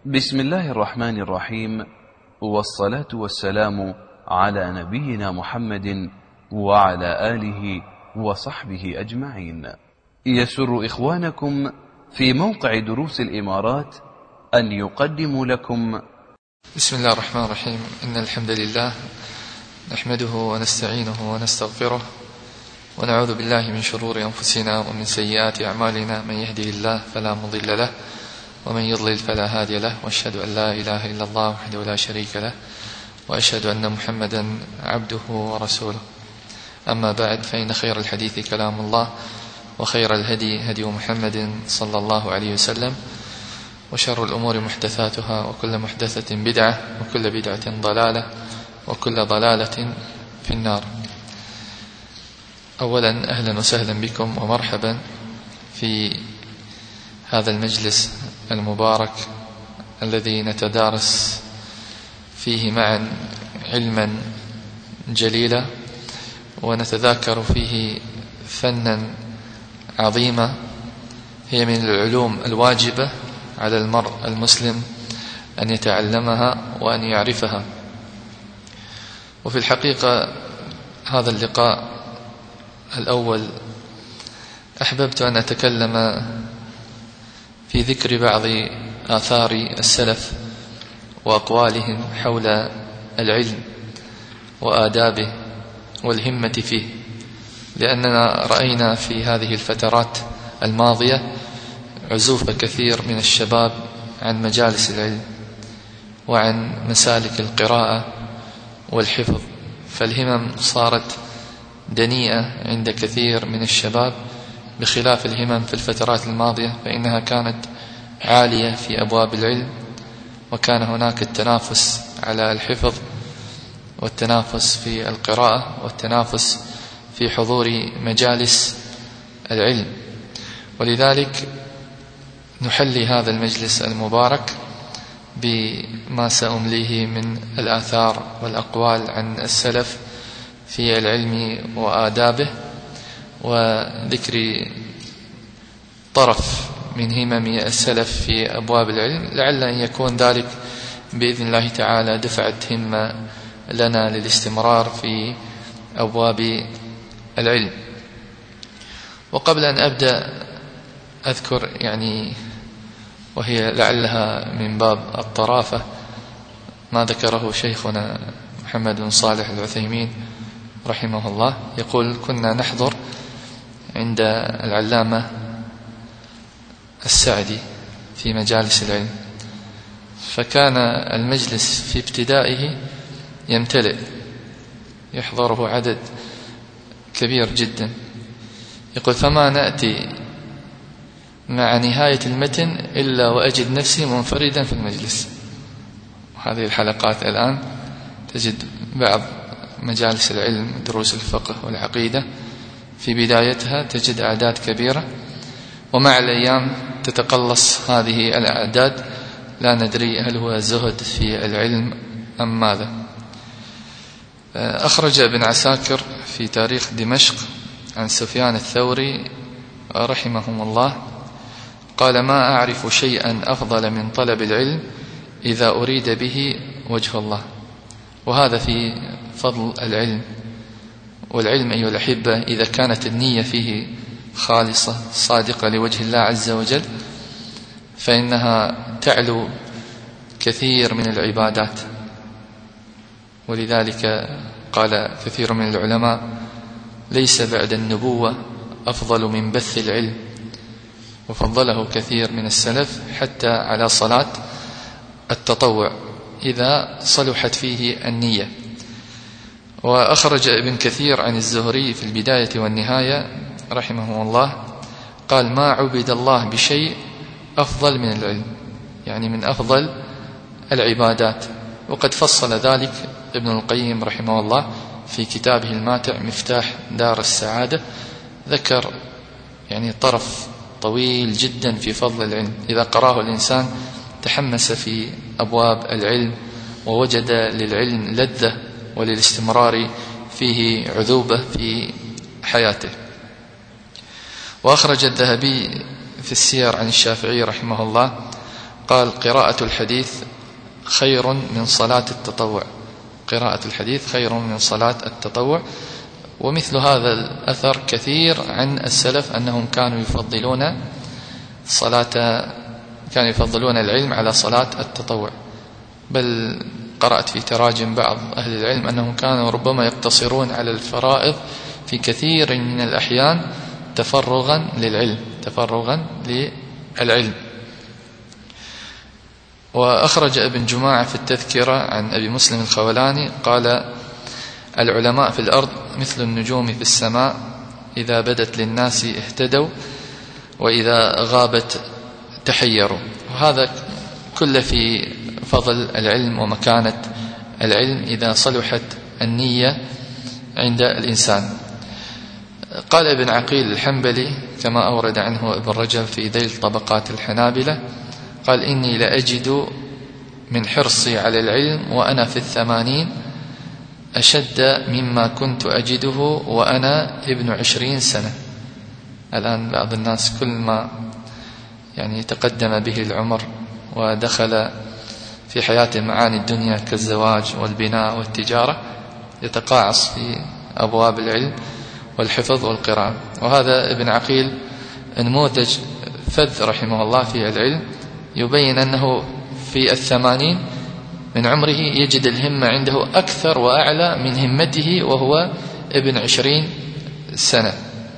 بسم الله الرحمن الرحيم، والصلاة والسلام على نبينا محمد وعلى آله وصحبه أجمعين. يسر إخوانكم في موقع دروس الإمارات أن يقدموا لكم بسم الله الرحمن الرحيم. إن الحمد لله نحمده ونستعينه ونستغفره ونعوذ بالله من شرور أنفسنا ومن سيئات أعمالنا. من يهده الله فلا مضل له ومن يضلل فلا هادي له، وأشهد أن لا إله إلا الله وحده لا شريك له، وأشهد أن محمدا عبده ورسوله. أما بعد، فإن خير الحديث كلام الله، وخير الهدي هدي محمد صلى الله عليه وسلم، وشر الأمور محدثاتها، وكل محدثة بدعة، وكل بدعة ضلالة، وكل ضلالة في النار. أولا أهلا وسهلا بكم ومرحبا في هذا المجلس المبارك الذي نتدارس فيه معا علما جليلا، ونتذاكر فيه فنا عظيما هي من العلوم الواجبة على المرء المسلم أن يتعلمها وأن يعرفها. وفي الحقيقة هذا اللقاء الأول أحببت أن أتكلم في ذكر بعض آثار السلف وأقوالهم حول العلم وآدابه والهمة فيه، لأننا رأينا في هذه الفترات الماضية عزوف كثير من الشباب عن مجالس العلم وعن مسالك القراءة والحفظ، فالهمم صارت دنيئة عند كثير من الشباب، بخلاف الهمم في الفترات الماضية فإنها كانت عالية في أبواب العلم، وكان هناك التنافس على الحفظ، والتنافس في القراءة، والتنافس في حضور مجالس العلم. ولذلك نحلي هذا المجلس المبارك بما سأمليه من الآثار والأقوال عن السلف في العلم وآدابه، وذكر طرف من همم السلف في أبواب العلم، لعل أن يكون ذلك بإذن الله تعالى دفعة همة لنا للاستمرار في أبواب العلم. وقبل أن أبدأ أذكر وهي لعلها من باب الطرافة ما ذكره شيخنا محمد بن صالح العثيمين رحمه الله، يقول: كنا نحضر عند العلامة السعدي في مجالس العلم، فكان المجلس في ابتدائه يمتلئ، يحضره عدد كبير جدا. يقول: فما نأتي مع نهاية المتن إلا وأجد نفسي منفردا في المجلس. هذه الحلقات الآن تجد بعض مجالس العلم دروس الفقه والعقيدة في بدايتها تجد أعداد كبيرة، ومع الأيام تتقلص هذه الأعداد، لا ندري هل هو زهد في العلم أم ماذا. أخرج ابن عساكر في تاريخ دمشق عن سفيان الثوري رحمهم الله قال: ما أعرف شيئا أفضل من طلب العلم إذا أريد به وجه الله. وهذا في فضل العلم. والعلم أيها الأحبة إذا كانت النية فيه خالصة صادقة لوجه الله عز وجل فإنها تعلو كثير من العبادات. ولذلك قال كثير من العلماء: ليس بعد النبوة أفضل من بث العلم. وفضله كثير من السلف حتى على صلاة التطوع إذا صلحت فيه النية. وأخرج ابن كثير عن الزهري في البداية والنهاية رحمه الله قال: ما عبد الله بشيء أفضل من العلم، من أفضل العبادات. وقد فصل ذلك ابن القيم رحمه الله في كتابه الماتع مفتاح دار السعادة، ذكر طرف طويل جدا في فضل العلم، إذا قراه الإنسان تحمس في أبواب العلم ووجد للعلم لذة وللاستمرار فيه عذوبة في حياته. وأخرج الذهبي في السير عن الشافعي رحمه الله قال قراءة الحديث خير من صلاة التطوع. قراءة الحديث خير من صلاة التطوع. ومثل هذا الأثر كثير عن السلف أنهم كانوا يفضلون العلم على صلاة التطوع. بل قرأت في تراجم بعض أهل العلم أنهم كانوا ربما يقتصرون على الفرائض في كثير من الأحيان تفرغا للعلم. وأخرج ابن جماعة في التذكرة عن أبي مسلم الخولاني قال: العلماء في الأرض مثل النجوم في السماء، إذا بدت للناس اهتدوا وإذا غابت تحيروا. وهذا كله في فضل العلم ومكانة العلم إذا صلحت النية عند الإنسان. قال ابن عقيل الحنبلي كما أورد عنه ابن رجب في ذيل طبقات الحنابلة، قال: إني لأجد من حرصي على العلم وأنا في 80 أشد مما كنت أجده وأنا ابن 20 سنة. الآن بعض الناس كل ما تقدم به العمر ودخل في حياته معاني الدنيا كالزواج والبناء والتجارة يتقاعس في أبواب العلم والحفظ والقراءة. وهذا ابن عقيل نموذج فذ رحمه الله في العلم، يبين أنه في 80 من عمره يجد الهمة عنده أكثر وأعلى من همته وهو ابن 20 سنة.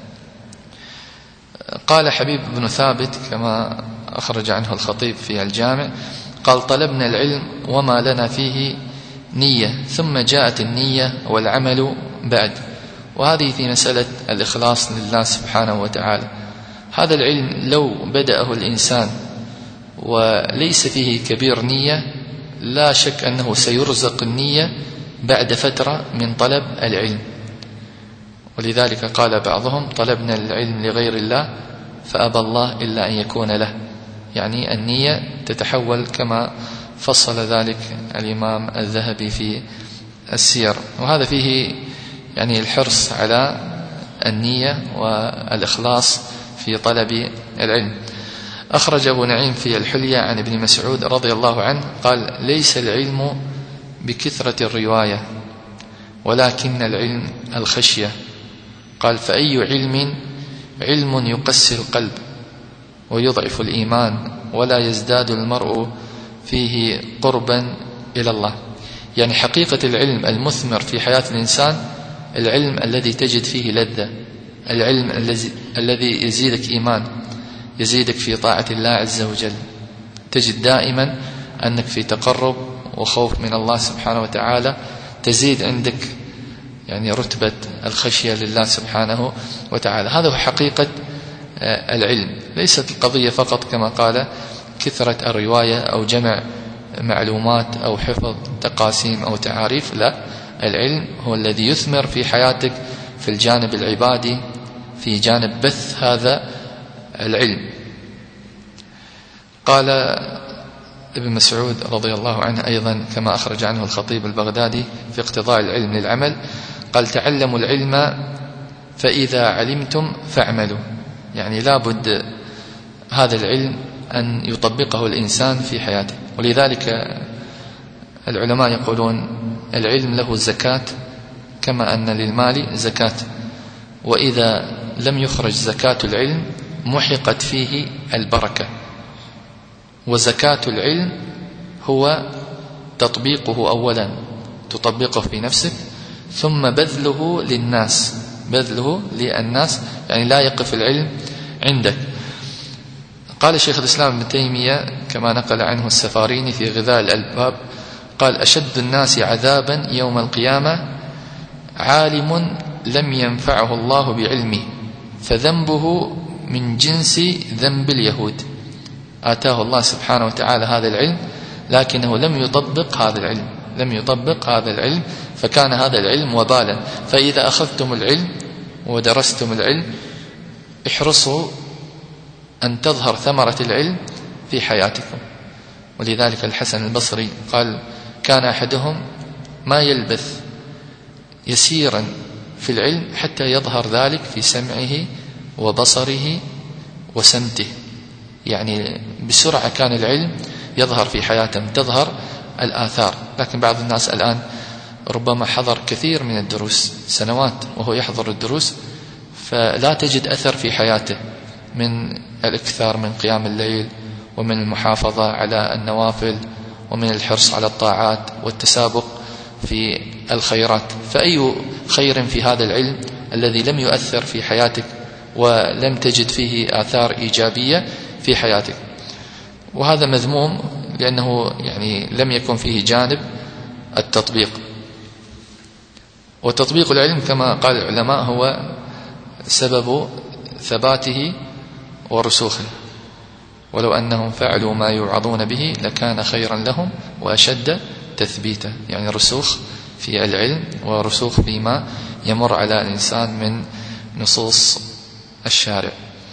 قال حبيب بن ثابت كما أخرج عنه الخطيب في الجامع، قال: طلبنا العلم وما لنا فيه نية، ثم جاءت النية والعمل بعد. وهذه في مسألة الإخلاص لله سبحانه وتعالى. هذا العلم لو بدأه الإنسان وليس فيه كبير نية، لا شك أنه سيرزق النية بعد فترة من طلب العلم. ولذلك قال بعضهم: طلبنا العلم لغير الله فأبى الله إلا أن يكون له. يعني النية تتحول كما فصل ذلك الإمام الذهبي في السير. وهذا فيه الحرص على النية والإخلاص في طلب العلم. أخرج أبو نعيم في الحلية عن ابن مسعود رضي الله عنه قال: ليس العلم بكثرة الرواية ولكن العلم الخشية. قال: فأي علم يقسي القلب ويضعف الإيمان ولا يزداد المرء فيه قربا إلى الله. حقيقة العلم المثمر في حياة الإنسان العلم الذي تجد فيه لذة، العلم الذي يزيدك إيمان، يزيدك في طاعة الله عز وجل، تجد دائما أنك في تقرب وخوف من الله سبحانه وتعالى، تزيد عندك رتبة الخشية لله سبحانه وتعالى. هذا هو حقيقة العلم. ليست القضية فقط كما قال كثرة الرواية أو جمع معلومات أو حفظ تقاسيم أو تعاريف، لا، العلم هو الذي يثمر في حياتك في الجانب العبادي، في جانب بث هذا العلم. قال ابن مسعود رضي الله عنه أيضا كما أخرج عنه الخطيب البغدادي في اقتضاء العلم للعمل، قال: تعلموا العلم فإذا علمتم فاعملوا. لا بد هذا العلم أن يطبقه الإنسان في حياته. ولذلك العلماء يقولون العلم له زكاة كما أن للمال زكاة، وإذا لم يخرج زكاة العلم محقت فيه البركة. وزكاة العلم هو تطبيقه أولا، تطبقه في نفسك، ثم بذله للناس، لا يقف العلم عندك. قال شيخ الإسلام ابن تيمية كما نقل عنه السفاريني في غذاء الألباب، قال: أشد الناس عذابا يوم القيامة عالم لم ينفعه الله بعلمه فذنبه من جنس ذنب اليهود. آتاه الله سبحانه وتعالى هذا العلم لكنه لم يطبق هذا العلم فكان هذا العلم وبالا. فإذا أخذتم العلم ودرستم العلم احرصوا أن تظهر ثمرة العلم في حياتكم. ولذلك الحسن البصري قال: كان أحدهم ما يلبث يسيرا في العلم حتى يظهر ذلك في سمعه وبصره وسمته. بسرعة كان العلم يظهر في حياتهم، تظهر الآثار. لكن بعض الناس الآن ربما حضر كثير من الدروس سنوات وهو يحضر الدروس، فلا تجد أثر في حياته من الإكثار من قيام الليل ومن المحافظة على النوافل ومن الحرص على الطاعات والتسابق في الخيرات. فأي خير في هذا العلم الذي لم يؤثر في حياتك ولم تجد فيه آثار إيجابية في حياتك؟ وهذا مذموم لأنه يعني لم يكن فيه جانب التطبيق. وتطبيق العلم كما قال العلماء هو سبب ثباته ورسوخه، ولو أنهم فعلوا ما يوعظون به لكان خيرا لهم وأشد تثبيتا، يعني رسوخ في العلم ورسوخ فيما يمر على الإنسان من نصوص الشارع.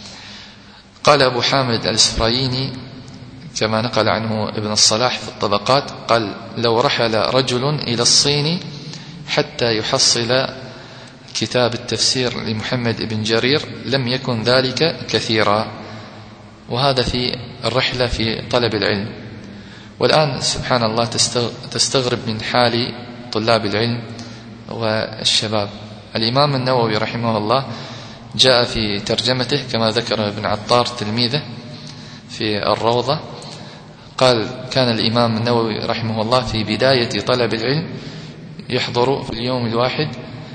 قال أبو حامد الإسفرايني كما نقل عنه ابن الصلاح في الطبقات، قال: لو رحل رجل إلى الصين حتى يحصل كتاب التفسير لمحمد بن جرير لم يكن ذلك كثيرا. وهذا في الرحلة في طلب العلم. والآن سبحان الله تستغرب من حال طلاب العلم والشباب. الإمام النووي رحمه الله جاء في ترجمته كما ذكر ابن عطار تلميذه في الروضة، قال: كان الإمام النووي رحمه الله في بداية طلب العلم يحضر في اليوم الواحد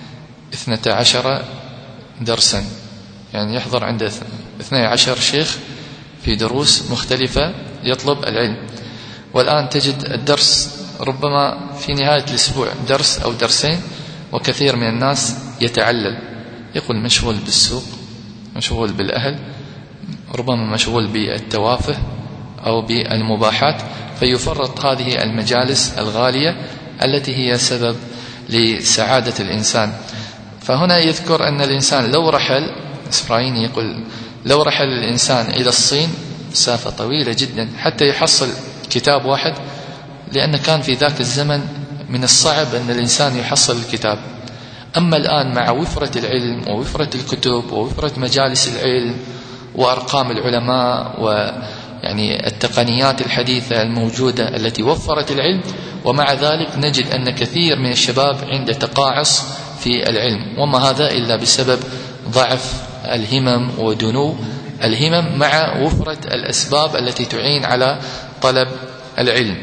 12 درسا، يعني يحضر عند 12 شيخ في دروس مختلفة يطلب العلم. والآن تجد الدرس ربما في نهاية الأسبوع درس أو درسين، وكثير من الناس يتعلل، يقول مشغول بالسوق، مشغول بالأهل، ربما مشغول بالتوافه أو بالمباحات، فيفرط هذه المجالس الغالية التي هي سبب لسعادة الإنسان. فهنا يذكر أن الإنسان لو رحل، إسفرايني يقول لو رحل الإنسان إلى الصين مسافة طويلة جدا حتى يحصل كتاب واحد، لأن كان في ذاك الزمن من الصعب أن الإنسان يحصل الكتاب. أما الآن مع وفرة العلم ووفرة الكتب ووفرة مجالس العلم وأرقام العلماء ويعني التقنيات الحديثة الموجودة التي وفرت العلم، ومع ذلك نجد أن كثير من الشباب عنده تقاعس في العلم، وما هذا إلا بسبب ضعف الهمم ودنو الهمم مع وفرة الأسباب التي تعين على طلب العلم.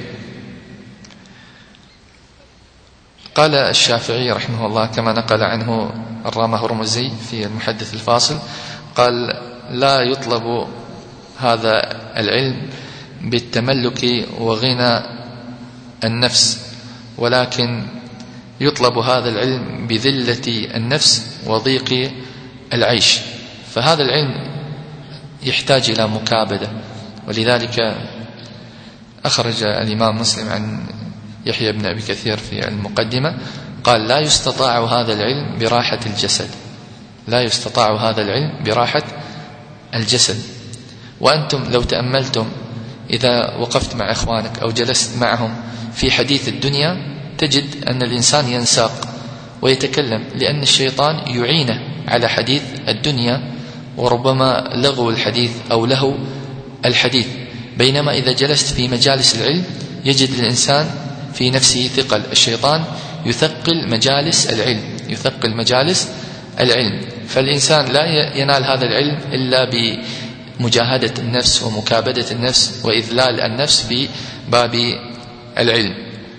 قال الشافعي رحمه الله كما نقل عنه الرامة هرمزي في المحدث الفاصل، قال: لا يطلب هذا العلم بالتملك وغنى النفس، ولكن يطلب هذا العلم بذلة النفس وضيق العيش. فهذا العلم يحتاج إلى مكابدة، ولذلك أخرج الإمام مسلم عن يحيى بن أبي كثير في المقدمة قال: لا يستطاع هذا العلم براحة الجسد، لا يستطاع هذا العلم براحة الجسد. وأنتم لو تأملتم إذا وقفت مع إخوانك أو جلست معهم في حديث الدنيا تجد أن الإنسان ينساق ويتكلم، لأن الشيطان يعينه على حديث الدنيا وربما لغو الحديث أو لهو الحديث. بينما إذا جلست في مجالس العلم يجد الإنسان في نفسه ثقل، الشيطان يثقل مجالس العلم، يثقل مجالس العلم. فالإنسان لا ينال هذا العلم إلا بمجاهدة النفس ومكابدة النفس وإذلال النفس في باب العلم.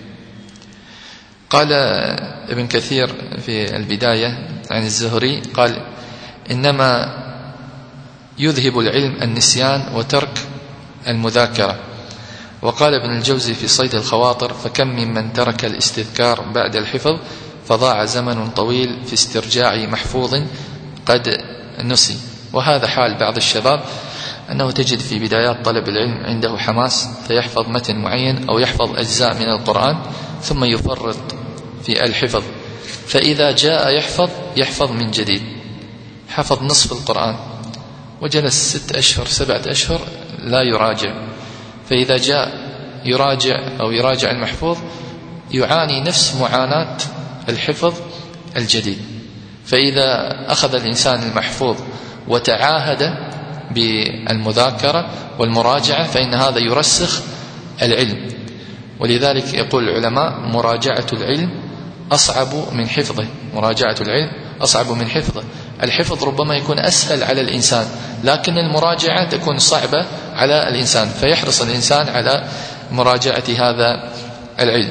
قال ابن كثير في البداية عن الزهري قال: إنما يذهب العلم النسيان وترك المذاكرة. وقال ابن الجوزي في صيد الخواطر: فكم ممن ترك الاستذكار بعد الحفظ فضاع زمن طويل في استرجاع محفوظ قد نسي. وهذا حال بعض الشباب، أنه تجد في بدايات طلب العلم عنده حماس فيحفظ متن معين أو يحفظ أجزاء من القرآن ثم يفرط في الحفظ، فإذا جاء يحفظ من جديد، حفظ نصف القرآن وجلس 6 أشهر 7 أشهر لا يراجع، فإذا جاء يراجع المحفوظ يعاني نفس معاناة الحفظ الجديد. فإذا أخذ الإنسان المحفوظ وتعاهد بالمذاكرة والمراجعة فإن هذا يرسخ العلم. ولذلك يقول العلماء مراجعة العلم أصعب من حفظه. مراجعة العلم أصعب من حفظه. الحفظ ربما يكون أسهل على الإنسان، لكن المراجعة تكون صعبة على الإنسان، فيحرص الإنسان على مراجعة هذا العلم.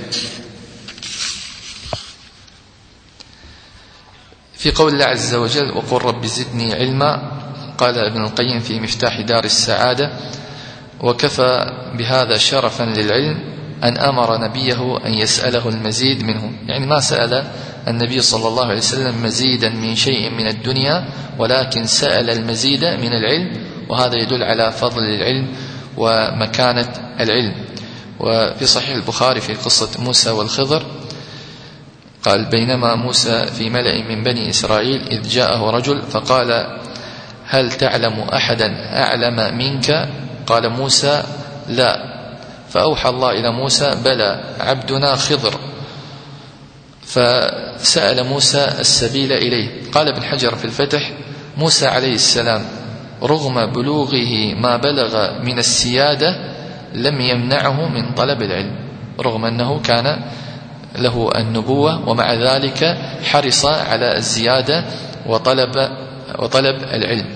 في قول الله عز وجل وقل رب زدني علما، قال ابن القيم في مفتاح دار السعادة: وكفى بهذا شرفا للعلم أن أمر نبيه أن يسأله المزيد منه. يعني ما سأل النبي صلى الله عليه وسلم مزيدا من شيء من الدنيا، ولكن سأل المزيد من العلم، وهذا يدل على فضل العلم ومكانة العلم. وفي صحيح البخاري في قصة موسى والخضر قال: بينما موسى في ملأ من بني إسرائيل إذ جاءه رجل فقال: هل تعلم أحدا أعلم منك؟ قال موسى: لا. فأوحى الله إلى موسى: بلى عبدنا خضر. فسأل موسى السبيل إليه. قال ابن حجر في الفتح: موسى عليه السلام رغم بلوغه ما بلغ من السيادة لم يمنعه من طلب العلم، رغم أنه كان له النبوة، ومع ذلك حرص على الزيادة وطلب العلم.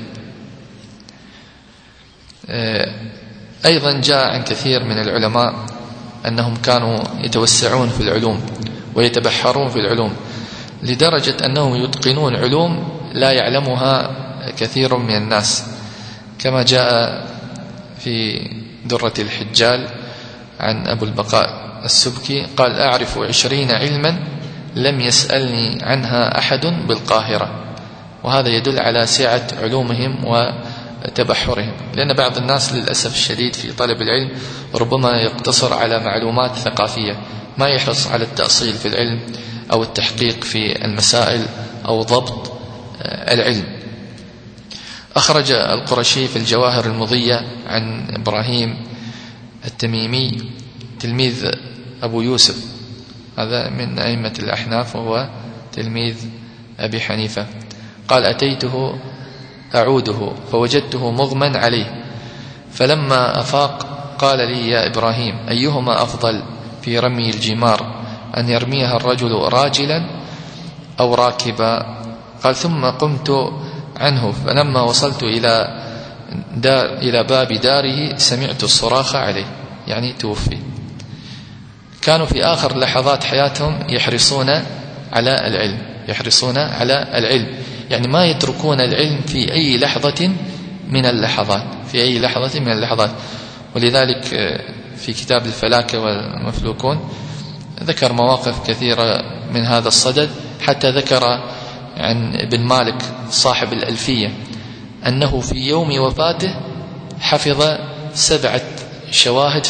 أيضا جاء عن كثير من العلماء أنهم كانوا يتوسعون في العلوم ويتبحرون في العلوم، لدرجة أنهم يتقنون علوم لا يعلمها كثير من الناس، كما جاء في درة الحجال عن أبو البقاء السبكي قال: أعرف 20 علما لم يسألني عنها أحد بالقاهرة. وهذا يدل على سعة علومهم وتبحرهم، لأن بعض الناس للأسف الشديد في طلب العلم ربما يقتصر على معلومات ثقافية، ما يحرص على التأصيل في العلم أو التحقيق في المسائل أو ضبط العلم. أخرج القرشي في الجواهر المضية عن إبراهيم التميمي تلميذ أبو يوسف، هذا من أئمة الأحناف وهو تلميذ أبي حنيفة، قال: أتيته أعوده فوجدته مغمى عليه، فلما أفاق قال لي: يا إبراهيم أيهما أفضل في رمي الجمار، أن يرميها الرجل راجلا أو راكبا؟ قال: ثم قمت عنه، فلما وصلت إلى باب داره سمعت الصراخ عليه، يعني توفي. كانوا في آخر لحظات حياتهم يحرصون على العلم، يعني ما يتركون العلم في أي لحظة من اللحظات. ولذلك في كتاب الفلاكة والمفلوكون ذكر مواقف كثيرة من هذا الصدد، حتى ذكر عن ابن مالك صاحب الألفية أنه في يوم وفاته حفظ 7 شواهد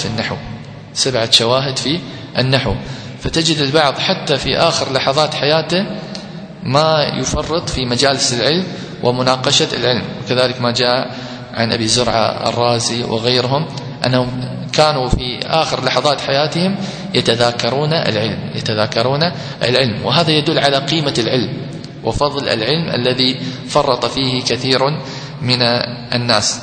في النحو. فتجد البعض حتى في آخر لحظات حياته ما يفرط في مجالس العلم ومناقشة العلم. وكذلك ما جاء عن أبي زرعة الرازي وغيرهم أنهم كانوا في آخر لحظات حياتهم يتذاكرون العلم، وهذا يدل على قيمة العلم وفضل العلم الذي فرط فيه كثير من الناس.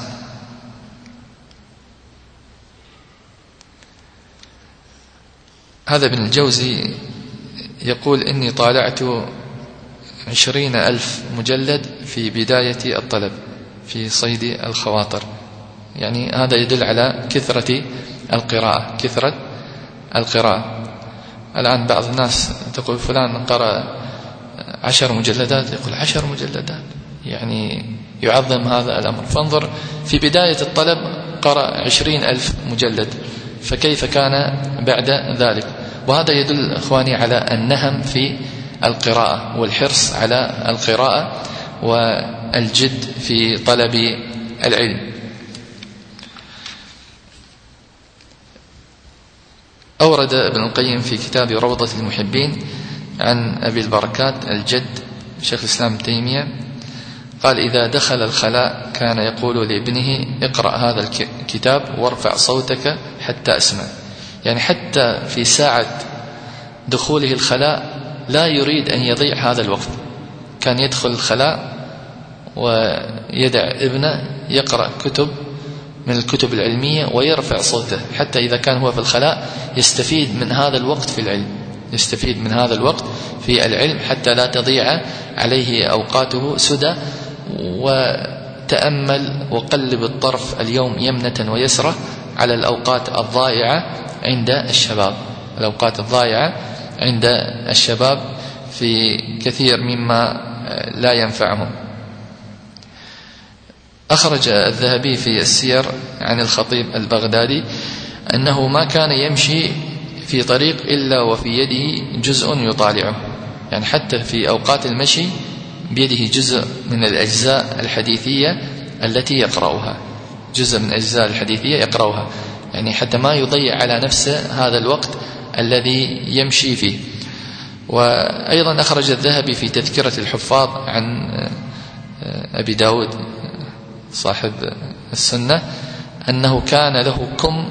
هذا ابن الجوزي يقول: إني طالعت 20,000 مجلد في بداية الطلب في صيد الخواطر. يعني هذا يدل على كثرة القراءة. الآن بعض الناس تقول فلان قرأ 10 مجلدات، يقول 10 مجلدات، يعني يعظم هذا الأمر. فانظر في بداية الطلب قرأ 20,000 مجلد، فكيف كان بعد ذلك؟ وهذا يدل إخواني على النهم في القراءة والحرص على القراءة والجد في طلب العلم. أورد ابن القيم في كتاب روضة المحبين عن أبي البركات الجد شيخ الإسلام ابن تيمية قال: إذا دخل الخلاء كان يقول لابنه: اقرأ هذا الكتاب وارفع صوتك حتى أسمع. يعني حتى في ساعة دخوله الخلاء لا يريد أن يضيع هذا الوقت، كان يدخل الخلاء ويدع ابنه يقرأ كتب من الكتب العلمية ويرفع صوته، حتى إذا كان هو في الخلاء يستفيد من هذا الوقت في العلم، يستفيد من هذا الوقت في العلم حتى لا تضيع عليه أوقاته سدى. وتأمل وقلب الطرف اليوم يمنة ويسرة على الأوقات الضائعة عند الشباب، الأوقات الضائعة عند الشباب في كثير مما لا ينفعهم. أخرج الذهبي في السير عن الخطيب البغدادي أنه ما كان يمشي في طريق إلا وفي يده جزء يطالعه، يعني حتى في أوقات المشي بيده جزء من الأجزاء الحديثية التي يقرأها، جزء من الأجزاء الحديثية يقرأها، يعني حتى ما يضيع على نفسه هذا الوقت الذي يمشي فيه. وأيضا أخرج الذهبي في تذكرة الحفاظ عن أبي داود صاحب السنة أنه كان له كم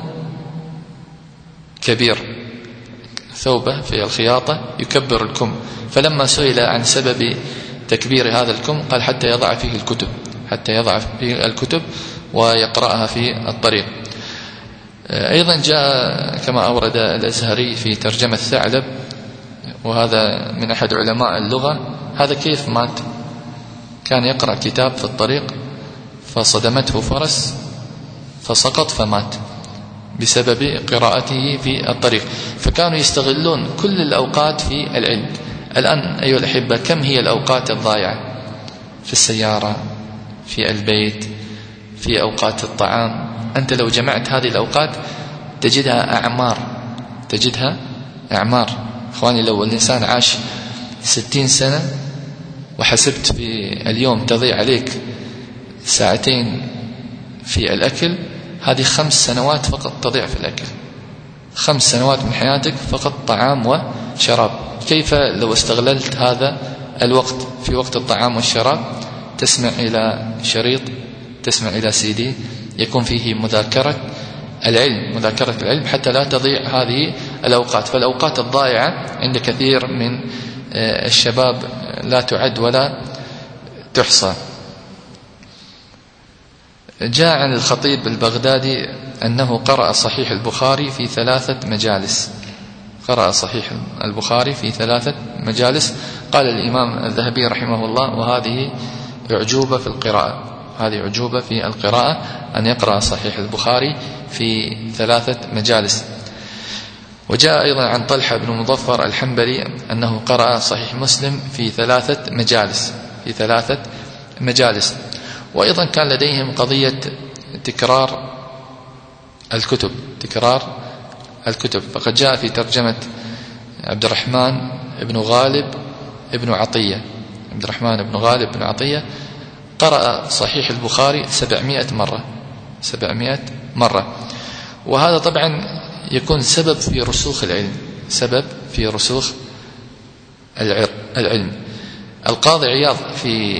كبير، ثوبه في الخياطة يكبر الكم، فلما سئل عن سبب تكبير هذا الكم قال حتى يضع فيه الكتب، حتى يضع فيه الكتب ويقرأها في الطريق. أيضا جاء كما أورد الأزهري في ترجمة الثعلب، وهذا من أحد علماء اللغة، هذا كيف مات؟ كان يقرأ كتاب في الطريق فصدمته فرس فسقط فمات بسبب قراءته في الطريق. فكانوا يستغلون كل الأوقات في العلم. الآن أيها الأحبة كم هي الأوقات الضائعة في السيارة، في البيت، في أوقات الطعام؟ أنت لو جمعت هذه الأوقات تجدها أعمار، تجدها أعمار. إخواني لو الإنسان عاش 60 سنة وحسبت في اليوم تضيع عليك ساعتين في الأكل، هذه 5 سنوات فقط تضيع في الأكل، 5 سنوات من حياتك فقط طعام وشراب. كيف لو استغللت هذا الوقت في وقت الطعام والشراب؟ تسمع إلى شريط، تسمع إلى CD يكون فيه مذاكرة العلم، مذاكرة العلم، حتى لا تضيع هذه الأوقات. فالأوقات الضائعة عند كثير من الشباب لا تعد ولا تحصى. جاء عن الخطيب البغدادي أنه قرأ صحيح البخاري في 3 مجالس، قرأ صحيح البخاري في 3 مجالس. قال الإمام الذهبي رحمه الله وهذه أعجوبة في القراءة، هذه أعجوبة في القراءة أن يقرأ صحيح البخاري في 3 مجالس. وجاء أيضا عن طلحة بن مظفر الحنبلي أنه قرأ صحيح مسلم في 3 مجالس، في 3 مجالس. وأيضا كان لديهم قضية تكرار الكتب، تكرار الكتب. فقد جاء في ترجمة عبد الرحمن بن غالب بن عطية، عبد الرحمن بن غالب بن عطية قرأ صحيح البخاري 700 مرة، 700 مرة. وهذا طبعا يكون سبب في رسوخ العلم، سبب في رسوخ العلم. القاضي عياض في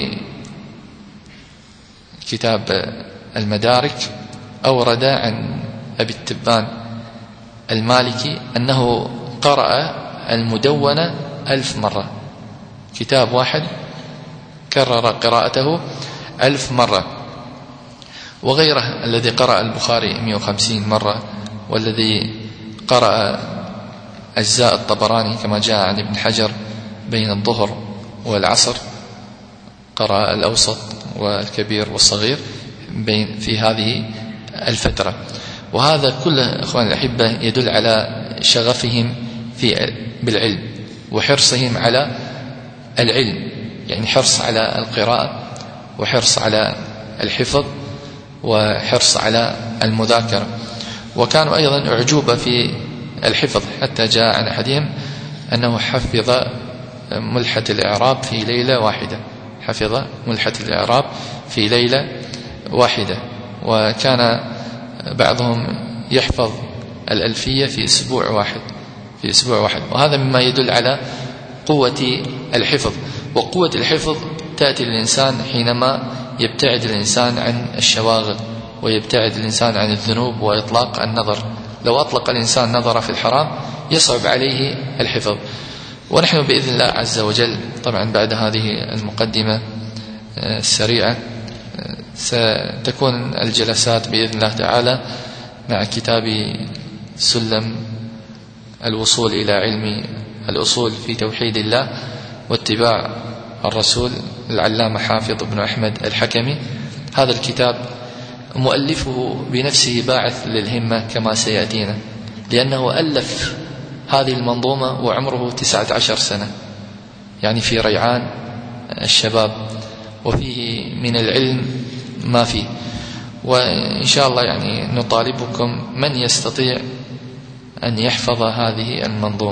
كتاب المدارك أورد عن أبي التبان المالكي أنه قرأ المدونة 1000 مرة، كتاب واحد كرر قراءته 1000 مرة. وغيره الذي قرأ البخاري 150 مرة، والذي قرأ أجزاء الطبراني كما جاء عن ابن حجر بين الظهر والعصر، قرأ الأوسط والكبير والصغير بين في هذه الفترة. وهذا كله أخواني الأحبة يدل على شغفهم بالعلم وحرصهم على العلم، يعني حرص على القراءة وحرص على الحفظ وحرص على المذاكرة. وكانوا أيضا أعجوبة في الحفظ، حتى جاء عن أحدهم أنه حفظ ملحة الإعراب في ليلة واحدة، حفظ ملحة الإعراب في ليلة واحدة. وكان بعضهم يحفظ الألفية في أسبوع واحد، في أسبوع واحد. وهذا مما يدل على قوة الحفظ. وقوة الحفظ تأتي الإنسان حينما يبتعد الإنسان عن الشواغل ويبتعد الإنسان عن الذنوب وإطلاق النظر. لو أطلق الإنسان نظر في الحرام يصعب عليه الحفظ. ونحن بإذن الله عز وجل طبعا بعد هذه المقدمة السريعة ستكون الجلسات بإذن الله تعالى مع كتاب سلم الوصول إلى علم الأصول في توحيد الله واتباع الرسول العلامة حافظ بن أحمد الحكمي. هذا الكتاب مؤلفه بنفسه باعث للهمة كما سيأتينا، لأنه ألف هذه المنظومة وعمره 19 سنة، يعني في ريعان الشباب، وفيه من العلم ما فيه. وإن شاء الله يعني نطالبكم من يستطيع أن يحفظ هذه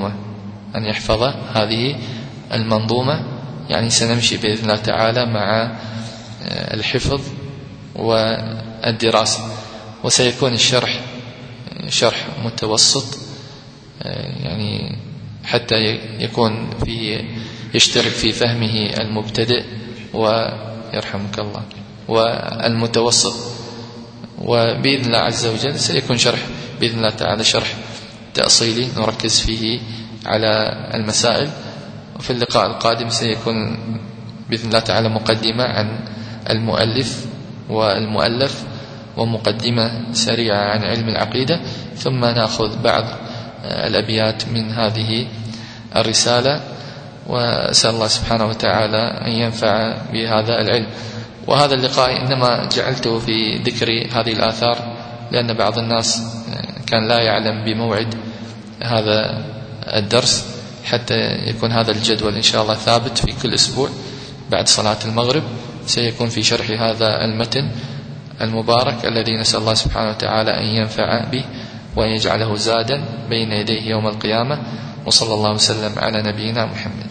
المنظومة، يعني سنمشي بإذن الله تعالى مع الحفظ والدراسة، وسيكون الشرح شرح متوسط، يعني حتى يكون فيه يشترك في فهمه المبتدئ ويرحمك الله والمتوسط. وبإذن الله عز وجل سيكون شرح بإذن الله تعالى شرح تأصيلي نركز فيه على المسائل. وفي اللقاء القادم سيكون بإذن الله تعالى مقدمة عن المؤلف والمؤلف، ومقدمة سريعة عن علم العقيدة، ثم نأخذ بعض الأبيات من هذه الرسالة. وأسأل الله سبحانه وتعالى أن ينفع بهذا العلم. وهذا اللقاء إنما جعلته في ذكر هذه الآثار لأن بعض الناس كان لا يعلم بموعد هذا الدرس، حتى يكون هذا الجدول إن شاء الله ثابت في كل أسبوع بعد صلاة المغرب سيكون في شرح هذا المتن المبارك الذي نسأل الله سبحانه وتعالى أن ينفع به وأن يجعله زادا بين يديه يوم القيامة. وصلى الله وسلم على نبينا محمد.